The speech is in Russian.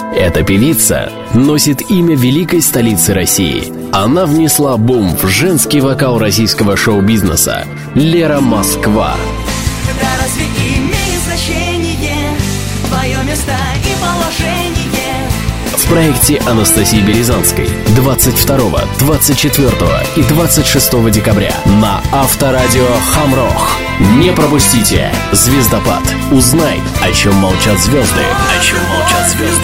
Эта певица носит имя великой столицы России. Она внесла бум в женский вокал российского шоу-бизнеса. Лера Москва. Да разве имеет значение твое место и положение? В проекте Анастасии Березанской 22, 24 и 26 декабря на Авторадио Хамрох. Не пропустите «Звездопад». Узнай, о чем молчат звезды. О чем молчат звезды.